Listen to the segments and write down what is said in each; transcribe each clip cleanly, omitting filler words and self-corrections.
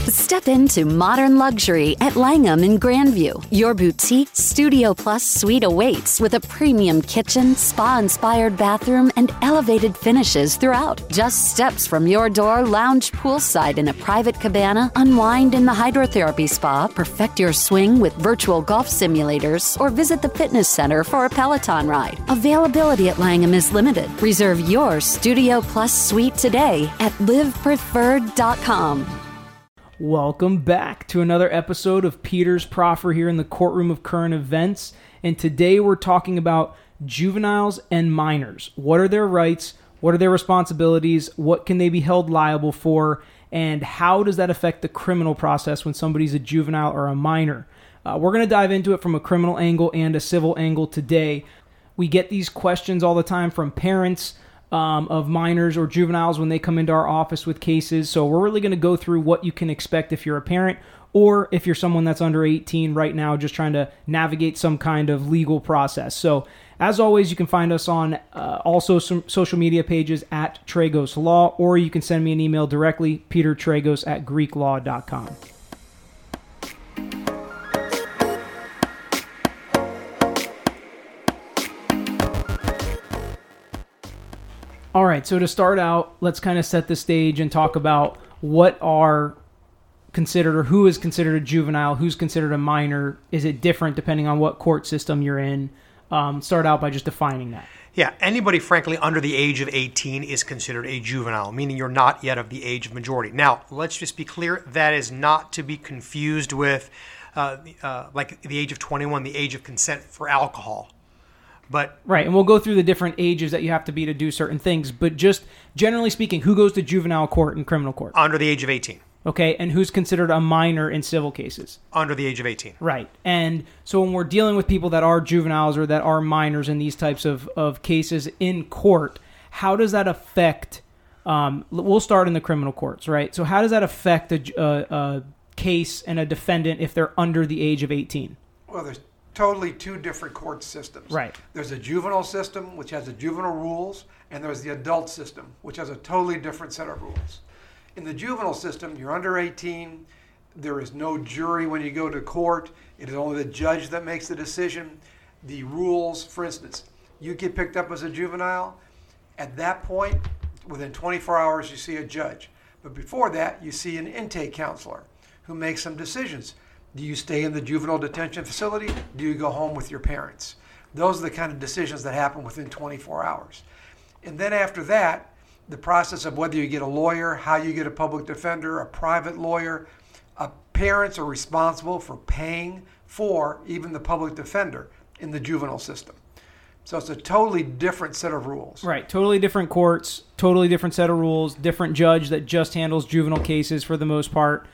Step into modern luxury at Langham in Grandview. Your boutique Studio Plus suite awaits with a premium kitchen, spa-inspired bathroom, and elevated finishes throughout. Just steps from your door, lounge poolside in a private cabana, unwind in the hydrotherapy spa, perfect your swing with virtual golf simulators, or visit the fitness center for a Peloton ride. Availability at Langham is limited. Reserve your Studio Plus suite today at livepreferred.com. Welcome back to another episode of Peter's Proffer here in the courtroom of current events. And today we're talking about juveniles and minors. What are their rights? What are their responsibilities? What can they be held liable for? And how does that affect the criminal process when somebody's a juvenile or a minor? We're going to dive into it from a criminal angle and a civil angle today. We get these questions all the time from parents of minors or juveniles when they come into our office with cases. So we're really going to go through what you can expect if you're a parent or if you're someone that's under 18 right now just trying to navigate some kind of legal process. So as always, you can find us on also some social media pages at Tragos Law, or you can send me an email directly, petertragos@greeklaw.com. All right, so to start out, let's kind of set the stage and talk about what are considered or who is considered a juvenile, who's considered a minor. Is it different depending on what court system you're in? Start out by just defining that. Yeah, anybody, frankly, under the age of 18 is considered a juvenile, meaning you're not yet of the age of majority. Now, let's just be clear, that is not to be confused with like the age of 21, the age of consent for alcohol. But right, and we'll go through the different ages that you have to be to do certain things, but just generally speaking, who goes to juvenile court and criminal court? Under the age of 18. Okay, and who's considered a minor in civil cases? Under the age of 18. Right, and so when we're dealing with people that are juveniles or that are minors in these types of cases in court, how does that affect, we'll start in the criminal courts, right? So how does that affect a case and a defendant if they're under the age of 18? Well, there's totally two different court systems. Right. There's a juvenile system, which has the juvenile rules, and there's the adult system, which has a totally different set of rules. In the juvenile system, you're under 18. There is no jury when you go to court. It is only the judge that makes the decision. The rules, for instance, you get picked up as a juvenile. At that point, within 24 hours, you see a judge. But before that, you see an intake counselor who makes some decisions. Do you stay in the juvenile detention facility? Do you go home with your parents? Those are the kind of decisions that happen within 24 hours. And then after that, the process of whether you get a lawyer, how you get a public defender, a private lawyer, parents are responsible for paying for even the public defender in the juvenile system. So it's a totally different set of rules. Right, totally different courts, totally different set of rules, different judge that just handles juvenile cases for the most part.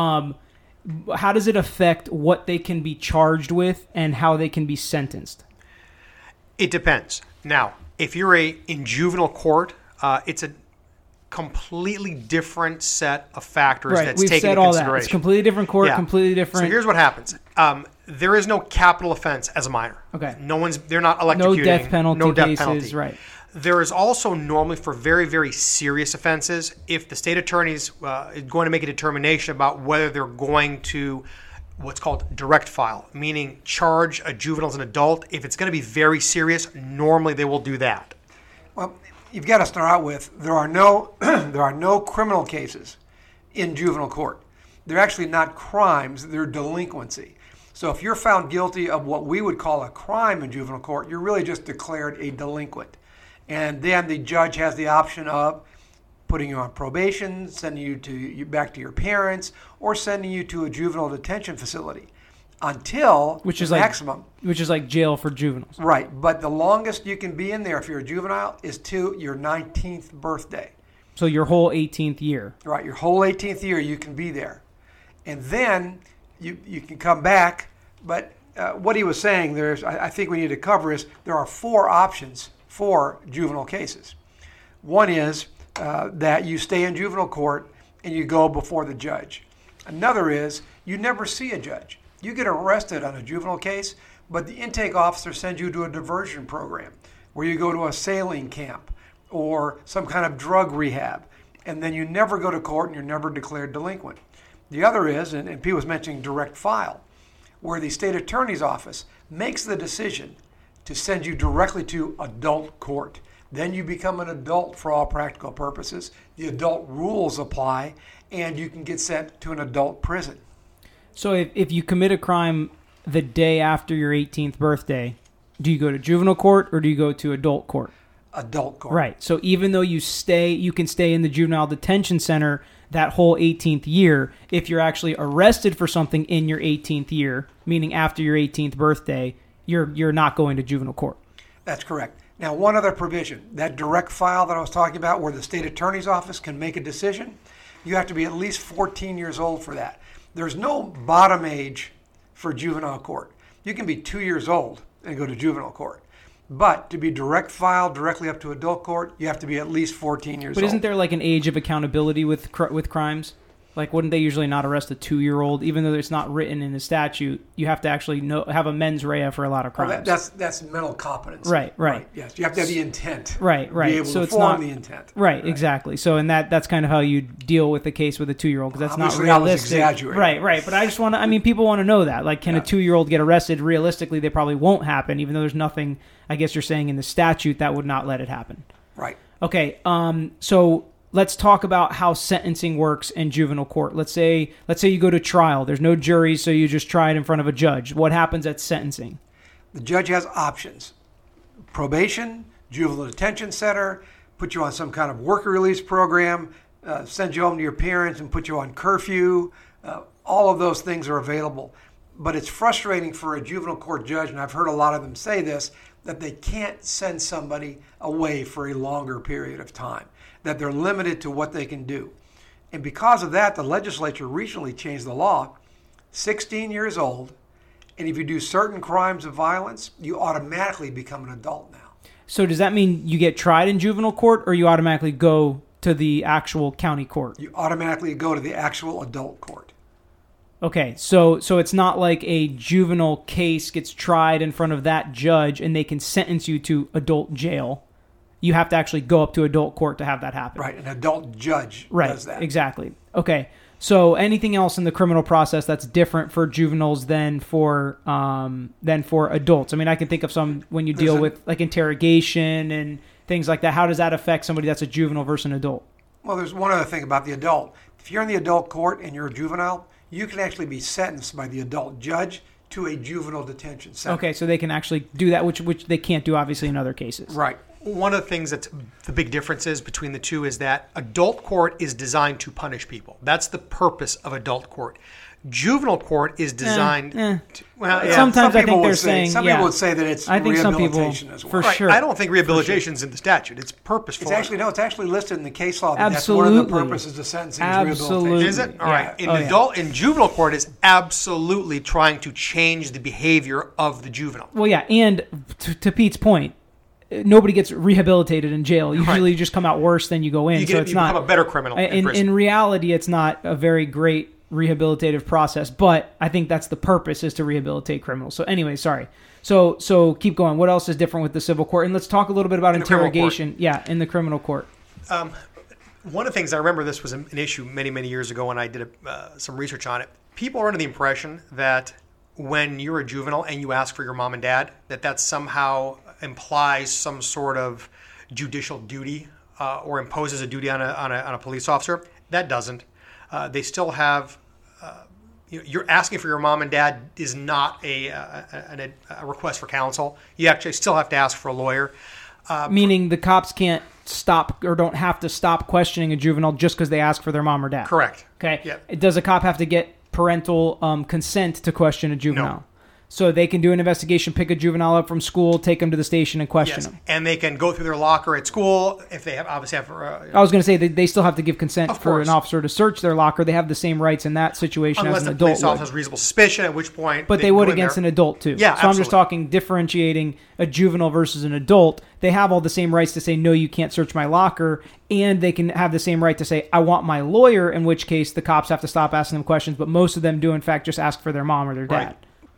How does it affect what they can be charged with and how they can be sentenced? It depends. Now, if you're in juvenile court, it's a completely different set of factors that's We've taken said into all consideration. That. It's completely different court, completely different. So here's what happens. There is no capital offense as a minor. Okay. They're not electrocuting. No death penalty no death cases, penalty. right. There is also normally for very, very serious offenses, if the state attorney's is going to make a determination about whether they're going to what's called direct file, meaning charge a juvenile as an adult. If it's going to be very serious, normally they will do that. Well, you've got to start out with there are no criminal cases in juvenile court. They're actually not crimes, they're delinquency. So if you're found guilty of what we would call a crime in juvenile court, you're really just declared a delinquent. And then the judge has the option of putting you on probation, sending you back to your parents, or sending you to a juvenile detention facility until maximum. Which is like jail for juveniles. Right, but the longest you can be in there if you're a juvenile is to your 19th birthday. So your whole 18th year. Right, your whole 18th year you can be there. And then you can come back, but what he was saying, I think we need to cover is there are 4 options for juvenile cases. One is that you stay in juvenile court and you go before the judge. Another is you never see a judge. You get arrested on a juvenile case, but the intake officer sends you to a diversion program where you go to a sailing camp or some kind of drug rehab, and then you never go to court and you're never declared delinquent. The other is, and Pete was mentioning direct file, where the state attorney's office makes the decision to send you directly to adult court. Then you become an adult for all practical purposes. The adult rules apply, and you can get sent to an adult prison. So if you commit a crime the day after your 18th birthday, do you go to juvenile court or do you go to adult court? Adult court. Right. So even though you can stay in the juvenile detention center that whole 18th year, if you're actually arrested for something in your 18th year, meaning after your 18th birthday, you're not going to juvenile court. That's correct. Now, one other provision, that direct file that I was talking about where the state attorney's office can make a decision, you have to be at least 14 years old for that. There's no bottom age for juvenile court. You can be 2 years old and go to juvenile court. But to be direct filed directly up to adult court, you have to be at least 14 years old. But isn't there like an age of accountability with crimes? Like, wouldn't they usually not arrest a 2-year-old, even though it's not written in the statute? You have to actually have a mens rea for a lot of crimes. That's mental competence. Right. Yes, you have to have the intent. Right. To be able so to it's form not the intent. Right, exactly. So, and that's kind of how you deal with the case with a 2-year-old, because that's Obviously, not I was realistic. exaggerating. Right. But I just want to. People want to know that. Like, can a 2-year-old get arrested? Realistically, they probably won't happen, even though there's nothing. I guess you're saying in the statute that would not let it happen. Right. Okay. So let's talk about how sentencing works in juvenile court. Let's say you go to trial. There's no jury, so you just try it in front of a judge. What happens at sentencing? The judge has options: probation, juvenile detention center, put you on some kind of work release program, send you home to your parents and put you on curfew. All of those things are available. But it's frustrating for a juvenile court judge, and I've heard a lot of them say this, that they can't send somebody away for a longer period of time, that they're limited to what they can do. And because of that, the legislature recently changed the law, 16 years old, and if you do certain crimes of violence, you automatically become an adult now. So does that mean you get tried in juvenile court, or you automatically go to the actual county court? You automatically go to the actual adult court. Okay, so it's not like a juvenile case gets tried in front of that judge and they can sentence you to adult jail. You have to actually go up to adult court to have that happen. Right, an adult judge does that. Right, exactly. Okay, so anything else in the criminal process that's different for juveniles than for adults? I mean, I can think of some when you deal with like interrogation and things like that. How does that affect somebody that's a juvenile versus an adult? Well, there's one other thing about the adult. If you're in the adult court and you're a juvenile, you can actually be sentenced by the adult judge to a juvenile detention center. Okay, so they can actually do that, which they can't do, obviously, in other cases. Right. One of the things that's the big differences between the two is that adult court is designed to punish people. That's the purpose of adult court. Juvenile court is designed to, well, yeah. Sometimes I think they're saying, some people would say that it's rehabilitation as well. For right. sure. I don't think rehabilitation's in the statute. It's purposeful. It's actually listed in the case law. That Absolutely. That's one of the purposes of sentencing is rehabilitation. Is it? All right. In juvenile court is absolutely trying to change the behavior of the juvenile. Well, yeah, and to Pete's point, nobody gets rehabilitated in jail. Usually you just come out worse than you go in. You become a better criminal in prison. In reality, it's not a very great rehabilitative process, but I think that's the purpose, is to rehabilitate criminals. So anyway, sorry. So keep going. What else is different with the civil court? And let's talk a little bit about interrogation. Yeah, in the criminal court. One of the things I remember, this was an issue many, many years ago when I did some research on it. People are under the impression that when you're a juvenile and you ask for your mom and dad, that somehow implies some sort of judicial duty or imposes a duty on a police officer. That doesn't. They still have. You're asking for your mom and dad is not a request for counsel. You actually still have to ask for a lawyer. Meaning the cops can't stop or don't have to stop questioning a juvenile just because they ask for their mom or dad. Correct. Okay. Yep. Does a cop have to get parental consent to question a juvenile? No. So they can do an investigation, pick a juvenile up from school, take them to the station, and question them. And they can go through their locker at school if they I was going to say they still have to give consent for an officer to search their locker. They have the same rights in that situation as an adult. Unless the police officer has reasonable suspicion, at which point. But they would against an adult too. Yeah, so I'm just talking differentiating a juvenile versus an adult. They have all the same rights to say, no, you can't search my locker. And they can have the same right to say, I want my lawyer, in which case the cops have to stop asking them questions. But most of them do, in fact, just ask for their mom or their dad. Right.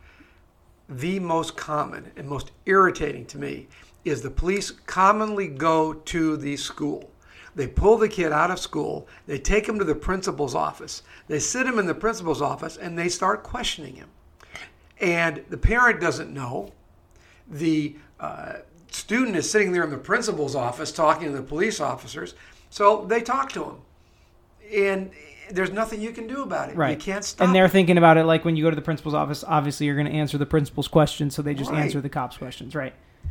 The most common and most irritating to me is the police commonly go to the school. They pull the kid out of school. They take him to the principal's office. They sit him in the principal's office, and they start questioning him. And the parent doesn't know. The student is sitting there in the principal's office talking to the police officers. So they talk to him. And there's nothing you can do about it. Right. You can't stop And they're it. thinking about it like when you go to the principal's office, obviously you're going to answer the principal's questions, so they just Right. answer the cops' questions, right?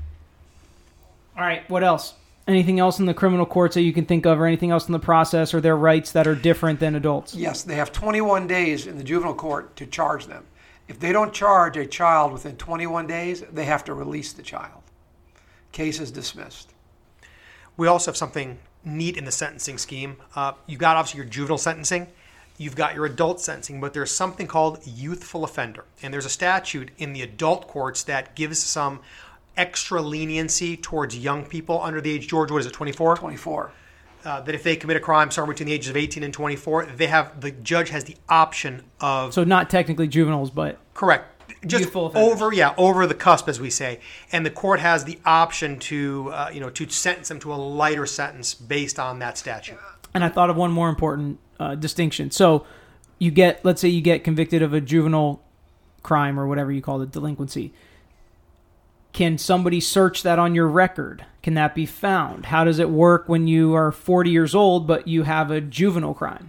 All right, what else? Anything else in the criminal courts that you can think of, or anything else in the process, or their rights that are different than adults? Yes, they have 21 days in the juvenile court to charge them. If they don't charge a child within 21 days, they have to release the child. Case is dismissed. We also have something neat in the sentencing scheme. You've got obviously your juvenile sentencing, you've got your adult sentencing, but there's something called youthful offender. And there's a statute in the adult courts that gives some extra leniency towards young people under the age, George, what is it, 24? 24. That if they commit a crime somewhere between the ages of 18 and 24, the judge has the option of... So not technically juveniles, but... Correct. Just Youthful offenders. over the cusp, as we say. And the court has the option to sentence them to a lighter sentence based on that statute. And I thought of one more important distinction. So let's say you get convicted of a juvenile crime or whatever you call it, delinquency. Can somebody search that on your record? Can that be found? How does it work when you are 40 years old but you have a juvenile crime?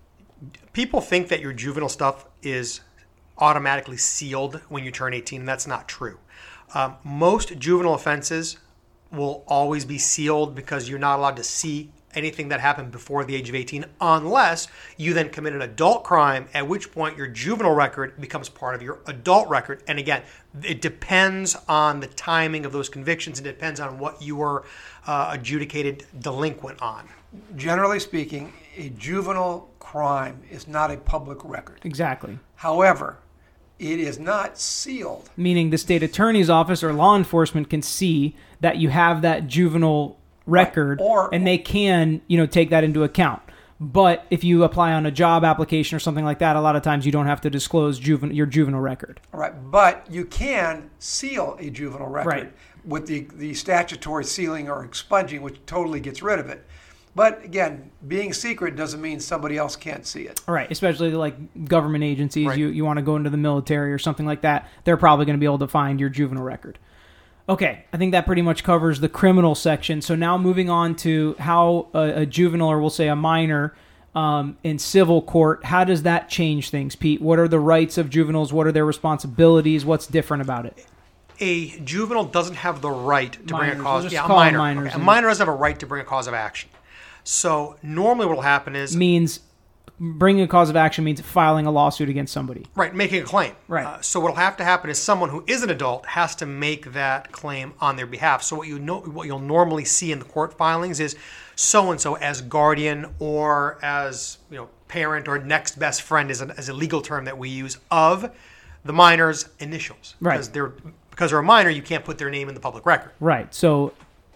People think that your juvenile stuff is automatically sealed when you turn 18. That's not true. Most juvenile offenses will always be sealed because you're not allowed to see anything that happened before the age of 18 unless you then commit an adult crime, at which point your juvenile record becomes part of your adult record. And again, it depends on the timing of those convictions. It depends on what you were adjudicated delinquent on. Generally speaking, a juvenile crime is not a public record. Exactly. However, it is not sealed. Meaning the state attorney's office or law enforcement can see that you have that juvenile record, Right. and they can, take that into account. But if you apply on a job application or something like that, a lot of times you don't have to disclose your juvenile record. Right, but you can seal a juvenile record Right. with the statutory sealing or expunging, which totally gets rid of it. But again, being secret doesn't mean somebody else can't see it. All right, especially like government agencies, Right. you want to go into the military or something like that, they're probably going to be able to find your juvenile record. Okay, I think that pretty much covers the criminal section. So now moving on to how a juvenile, or we'll say a minor, in civil court, how does that change things, Pete? What are the rights of juveniles? What are their responsibilities? What's different about it? A juvenile doesn't have the right to bring a Minors. cause. We'll just A call them minor. minors Okay. A and- minor doesn't have a right to bring a cause of action. So normally what will happen is... Means bringing a cause of action means filing a lawsuit against somebody. Right, making a claim. Right. So what'll have to happen is someone who is an adult has to make that claim on their behalf. So what you'll normally see in the court filings is so-and-so as guardian or as parent or next best friend is a legal term that we use of the minor's initials. Right. Because they're a minor, you can't put their name in the public record. Right. So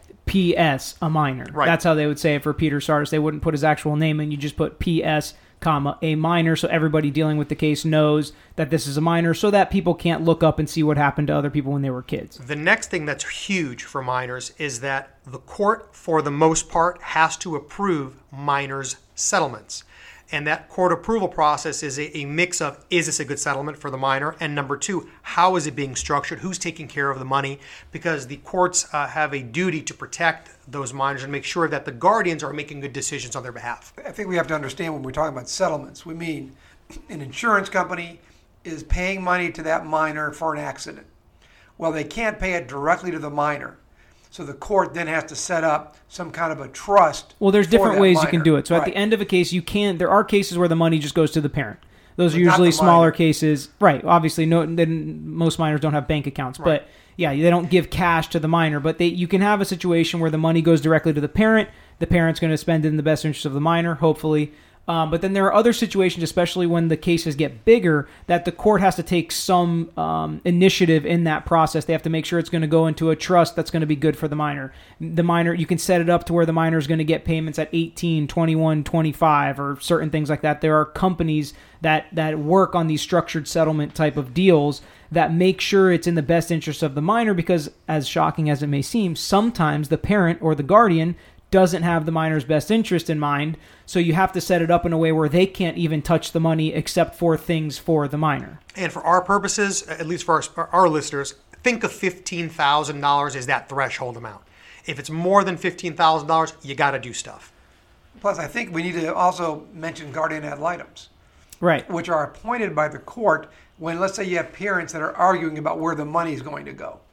P.S. a minor. Right. That's how they would say it for Peter Sardis. They wouldn't put his actual name in. You just put P.S., comma, a minor, so everybody dealing with the case knows that this is a minor, so that people can't look up and see what happened to other people when they were kids. The next thing that's huge for minors is that the court, for the most part, has to approve minors' settlements. And that court approval process is a mix of, is this a good settlement for the minor? And number two, how is it being structured? Who's taking care of the money? Because the courts have a duty to protect those minors and make sure that the guardians are making good decisions on their behalf. I think we have to understand when we're talking about settlements, we mean an insurance company is paying money to that minor for an accident. Well, they can't pay it directly to the minor. So the court then has to set up some kind of a trust. Well, there's for different that ways minor. you can do it. So at Right. the end of a case, there are cases where the money just goes to the parent. Those are But not usually the smaller minor. cases. Right. Obviously, most minors don't have bank accounts. Right. But yeah, they don't give cash to the minor. But you can have a situation where the money goes directly to the parent. The parent's going to spend it in the best interest of the minor, hopefully. But then there are other situations, especially when the cases get bigger, that the court has to take some initiative in that process. They have to make sure it's going to go into a trust that's going to be good for the minor. The minor, you can set it up to where the minor is going to get payments at 18, 21, 25, or certain things like that. There are companies that work on these structured settlement type of deals that make sure it's in the best interest of the minor because, as shocking as it may seem, sometimes the parent or the guardian doesn't have the minor's best interest in mind. So you have to set it up in a way where they can't even touch the money except for things for the minor. And for our purposes, at least for our listeners, think of $15,000 as that threshold amount. If it's more than $15,000, you got to do stuff. Plus, I think we need to also mention guardian ad litems, Right. which are appointed by the court when, let's say, you have parents that are arguing about where the money is going to go.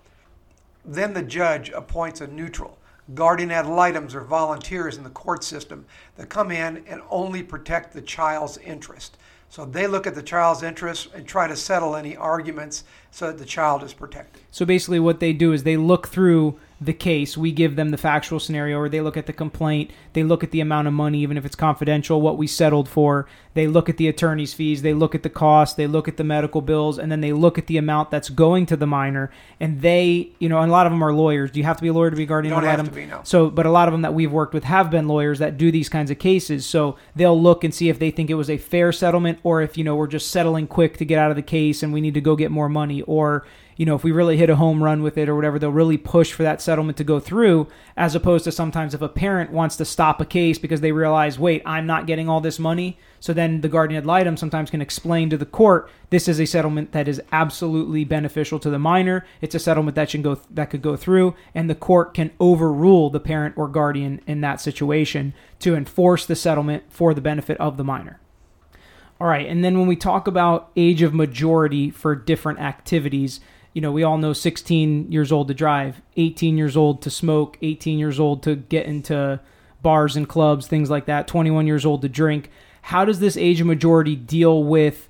Then the judge appoints a neutral. Guardian ad litems are volunteers in the court system that come in and only protect the child's interest. So they look at the child's interests and try to settle any arguments so that the child is protected. So basically what they do is they look through the case. We give them the factual scenario, or they look at the complaint. They look at the amount of money, even if it's confidential, what we settled for. They look at the attorney's fees. They look at the cost. They look at the medical bills. And then they look at the amount that's going to the minor. And they, and a lot of them are lawyers. Do you have to be a lawyer to be a guardian ad litem? Don't have to be, no. So, but a lot of them that we've worked with have been lawyers that do these kinds of cases. So they'll look and see if they think it was a fair settlement, or if, we're just settling quick to get out of the case and we need to go get more money, or if we really hit a home run with it or whatever, they'll really push for that settlement to go through, as opposed to sometimes if a parent wants to stop a case because they realize, wait, I'm not getting all this money. So then the guardian ad litem sometimes can explain to the court, this is a settlement that is absolutely beneficial to the minor. It's a settlement that could go through, and the court can overrule the parent or guardian in that situation to enforce the settlement for the benefit of the minor. All right, and then when we talk about age of majority for different activities, we all know 16 years old to drive, 18 years old to smoke, 18 years old to get into bars and clubs, things like that, 21 years old to drink. How does this age of majority deal with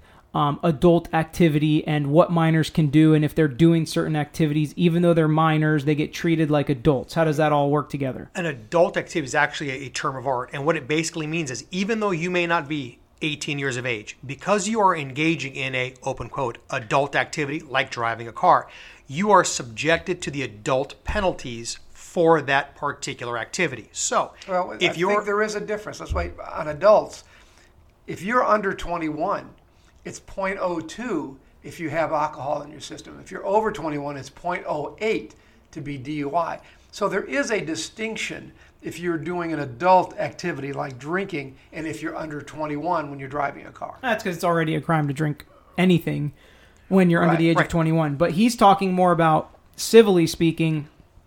adult activity and what minors can do? And if they're doing certain activities, even though they're minors, they get treated like adults. How does that all work together? An adult activity is actually a term of art. And what it basically means is, even though you may not be 18 years of age, because you are engaging in a, open quote, adult activity like driving a car, you are subjected to the adult penalties for that particular activity. So, I think there is a difference. That's why on adults, if you're under 21, it's 0.02 if you have alcohol in your system. If you're over 21, it's 0.08 to be DUI. So there is a distinction if you're doing an adult activity like drinking, and if you're under 21 when you're driving a car. That's because it's already a crime to drink anything when you're under the age of 21. But he's talking more about, civilly speaking,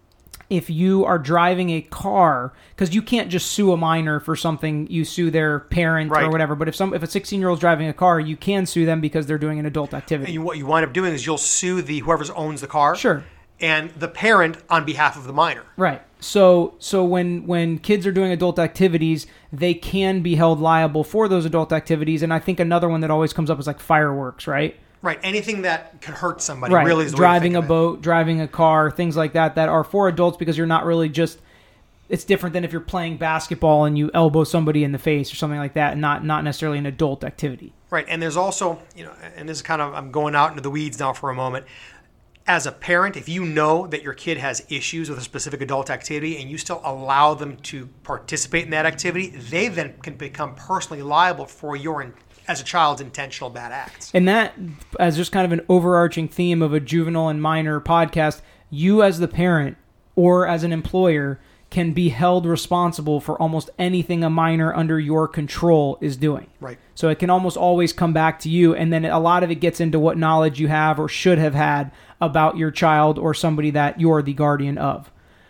if you are driving a car, because you can't just sue a minor for something, you sue their parent or whatever. But if a 16-year-old's driving a car, you can sue them because they're doing an adult activity. And what you wind up doing is you'll sue whoever owns the car. Sure. And the parent on behalf of the minor. Right. So when kids are doing adult activities, they can be held liable for those adult activities. And I think another one that always comes up is like fireworks, right? Right. Anything that could hurt somebody, right. Really is the driving way to a think boat, driving a car, things like that are for adults, because you're not really just. It's different than if you're playing basketball and you elbow somebody in the face or something like that, and not necessarily an adult activity. Right. And there's also, and this is kind of, I'm going out into the weeds now for a moment. As a parent, if you know that your kid has issues with a specific adult activity and you still allow them to participate in that activity, they then can become personally liable for as a child's intentional bad acts. And that, as just kind of an overarching theme of a juvenile and minor podcast, you as the parent or as an employer can be held responsible for almost anything a minor under your control is doing. Right. So it can almost always come back to you, and then a lot of it gets into what knowledge you have or should have had about your child or somebody that you're the guardian of.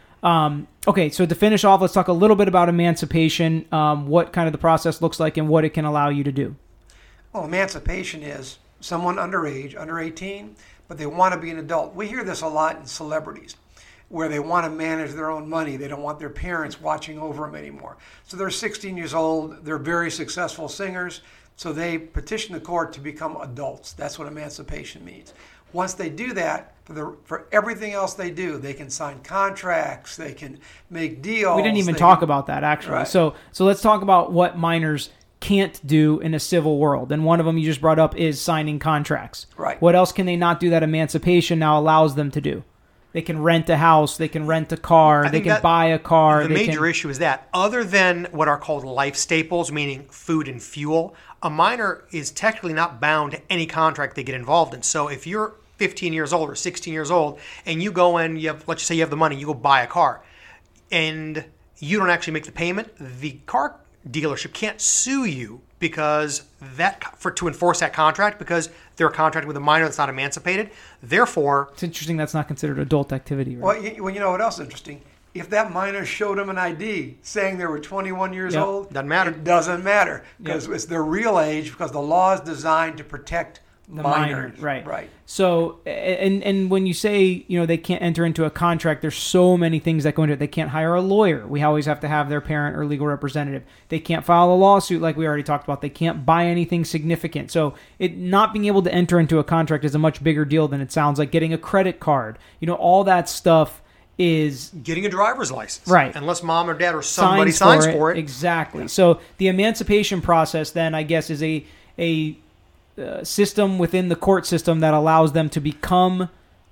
Okay, so to finish off, let's talk a little bit about emancipation, what kind of the process looks like and what it can allow you to do. Well, emancipation is someone underage, under 18, but they want to be an adult. We hear this a lot in celebrities, where they want to manage their own money. They don't want their parents watching over them anymore. So they're 16 years old. They're very successful singers. So they petition the court to become adults. That's what emancipation means. Once they do that, for everything else they do, they can sign contracts, they can make deals. We didn't even talk about that, actually. Right. So let's talk about what minors can't do in a civil world. And one of them you just brought up is signing contracts. Right. What else can they not do that emancipation now allows them to do? They can rent a house, they can rent a car, they can buy a car. The major issue is that, other than what are called life staples, meaning food and fuel, a minor is technically not bound to any contract they get involved in. So if you're 15 years old or 16 years old and you go and let's just say you have the money, you go buy a car, and you don't actually make the payment, the car dealership can't sue you because to enforce that contract, because they're contracting with a minor that's not emancipated. Therefore, it's interesting that's not considered adult activity, right? Well, you know what else is interesting? If that minor showed them an ID saying they were 21 years old, doesn't matter. It doesn't matter because it's their real age, because the law is designed to protect the minors. Right. So, and when you say, they can't enter into a contract, there's so many things that go into it. They can't hire a lawyer. We always have to have their parent or legal representative. They can't file a lawsuit like we already talked about. They can't buy anything significant. So not being able to enter into a contract is a much bigger deal than it sounds like. Getting a credit card, all that stuff is getting a driver's license. Right. Unless mom or dad or somebody signs for it. Exactly. Yeah. So the emancipation process then, I guess, is a system within the court system that allows them to become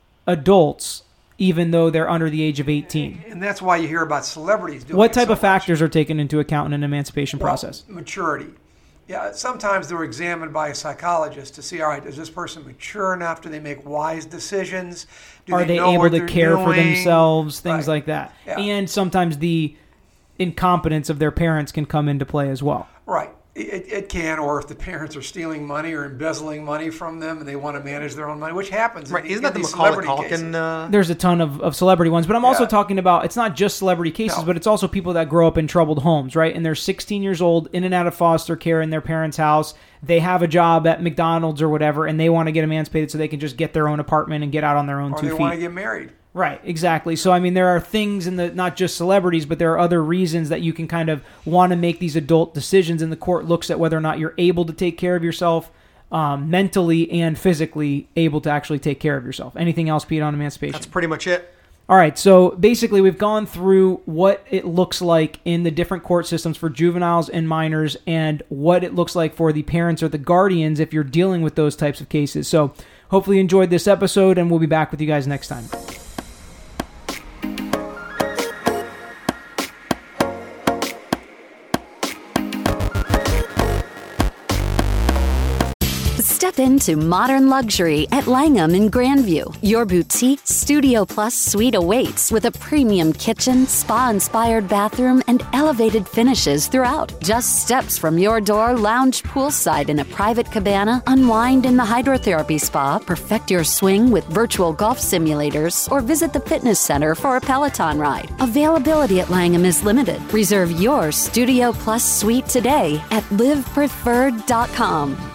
adults even though they're under the age of 18. And that's why you hear about celebrities doing What type of factors are taken into account in an emancipation process? Maturity. Yeah, sometimes they're examined by a psychologist to see, all right, is this person mature enough? Do they make wise decisions? Are they able to care for themselves? Things like that. Yeah. And sometimes the incompetence of their parents can come into play as well. Right. It can, or if the parents are stealing money or embezzling money from them and they want to manage their own money, which happens. Right. Isn't that the Macaulay Culkin? There's a ton of celebrity ones, but I'm also talking about, it's not just celebrity cases, but it's also people that grow up in troubled homes, right? And they're 16 years old, in and out of foster care in their parents' house. They have a job at McDonald's or whatever, and they want to get emancipated so they can just get their own apartment and get out on their own 2 feet. Or they want to get married. Right, exactly. So, there are things in not just celebrities, but there are other reasons that you can kind of want to make these adult decisions, and the court looks at whether or not you're able to take care of yourself, mentally and physically able to actually take care of yourself. Anything else, Pete, on emancipation? That's pretty much it. All right, so basically we've gone through what it looks like in the different court systems for juveniles and minors and what it looks like for the parents or the guardians if you're dealing with those types of cases. So hopefully you enjoyed this episode, and we'll be back with you guys next time. Step into modern luxury at Langham in Grandview. Your boutique Studio Plus suite awaits with a premium kitchen, spa-inspired bathroom, and elevated finishes throughout. Just steps from your door, lounge poolside in a private cabana, unwind in the hydrotherapy spa, perfect your swing with virtual golf simulators, or visit the fitness center for a Peloton ride. Availability at Langham is limited. Reserve your Studio Plus suite today at livepreferred.com.